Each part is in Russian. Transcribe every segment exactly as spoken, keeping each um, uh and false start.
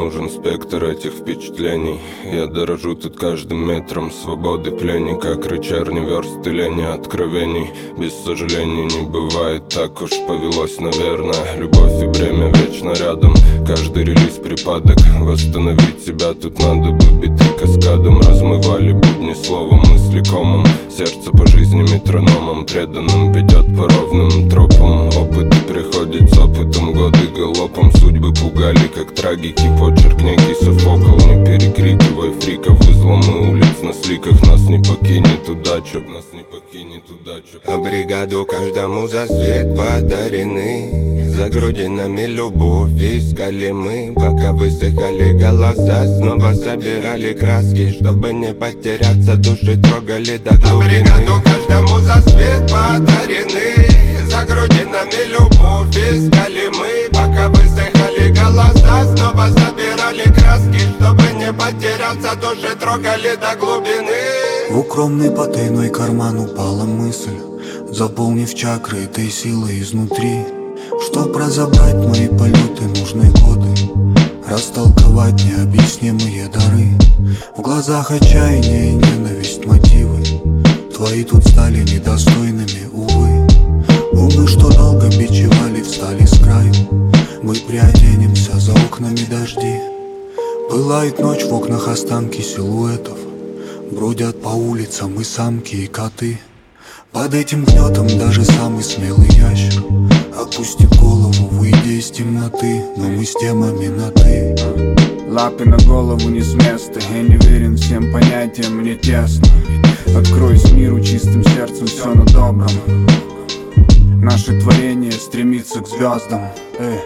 нужен спектр этих впечатлений. Я дорожу тут каждым метром свободы пленника, крычарни версты лени откровений. Без сожалений не бывает, так уж повелось, наверное. Любовь и бремя вечно рядом, каждый релиз припадок. Восстановить себя тут надо бы биты каскадом. Размывали будни словом, мысли комом. Сердце по жизни метрономом преданным ведет по ровным тропам. Опыт приходит с опытом, годы галопом. Судьбы пугали, как трагики, почерк некий Софокл. Не перекрикивай фриков, изломы улиц на сликах. Нас не покинет удача, нас не покинет удача. А бригаду каждому за свет подарены. За грудинами любовь искали мы, пока высыхали голоса. Снова собирали краски, чтобы не потеряться. Души трогали до глубины. А бригаду каждому за свет подарены. За грудинами любовь искали мы, пока высыхали голоса. Снова собирали краски, чтобы не потеряться. Души трогали до глубины. В укромный потайной карман упала мысль, заполнив чакры этой силой изнутри. Чтоб разобрать мои полеты, нужны годы, растолковать необъяснимые дары. В глазах отчаяние и ненависть, мотивы твои тут стали недостойными, увы. Умы, что долго бичевали, встали с краю. Мы приоденемся, за окнами дожди. Пылает ночь, в окнах останки силуэтов. Бродят по улицам и самки, и коты. Под этим гнетом даже самый смелый ящер опустит голову, выйдя из темноты. Но мы с темами на «ты». Лапы на голову не с места. Я не верен всем понятиям, мне тесно. Откроюсь миру чистым сердцем, все на добром. Наше творение стремится к звездам. Эй.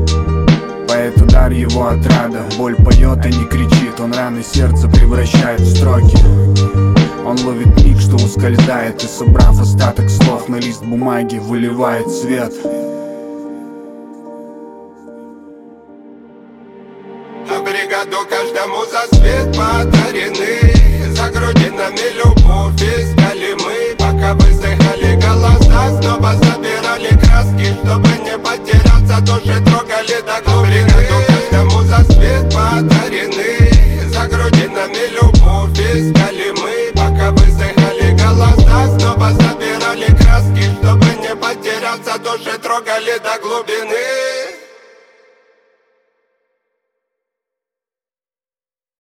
Поэт удар его отрада. Боль поет, а не кричит. Он раны сердца превращает в строки. Он ловит миг, что ускользает. И собрав остаток слов на лист бумаги, выливает свет. А бригаду каждому за свет подарены. За грудинами любовь искали мы, пока высыхали голоса. Снова собирали краски, чтобы не потеряться. Души трогали до глубины. Бригаду каждому за свет подарены. За грудинами любовь искали мы, пока высыхали голоса. Снова собирали краски, чтобы не потеряться. Души трогали до глубины.